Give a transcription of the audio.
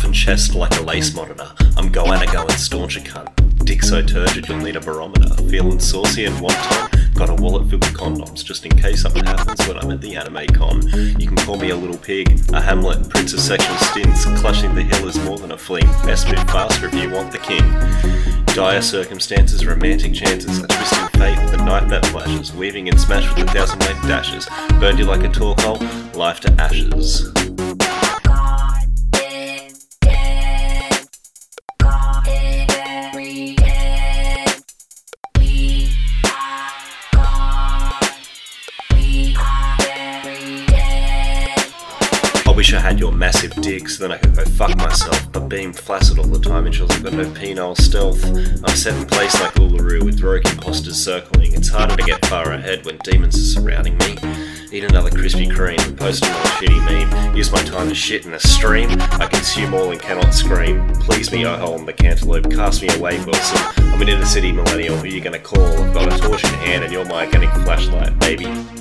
puffin' chest like a lace monitor. I'm going to go and staunch a cunt. Dick so turgid you'll need a barometer. Feeling saucy and wonton. Got a wallet filled with condoms, just in case something happens when I'm at the anime con. You can call me a little pig, a Hamlet, prince of sexual stints. Clutching the hill is more than a fling. Best move faster if you want the king. Dire circumstances, romantic chances, a twisting fate with a knife that flashes. Weaving and smash with 1,000 wave dashes. Burned you like a torque hole, life to ashes. I wish I had your massive dick so then I could go fuck myself, but being flaccid all the time ensures I've got no penile stealth. I'm set in place like Uluru with rogue imposters circling. It's harder to get far ahead when demons are surrounding me. Eat another Krispy Kreme, post another shitty meme. Use my time to shit in a stream. I consume all and cannot scream. Please me, O hole in the cantaloupe. Cast me away, Wilson. I'm an inner city millennial. Who you gonna call? I've got a torch in hand and you're my organic flashlight, baby.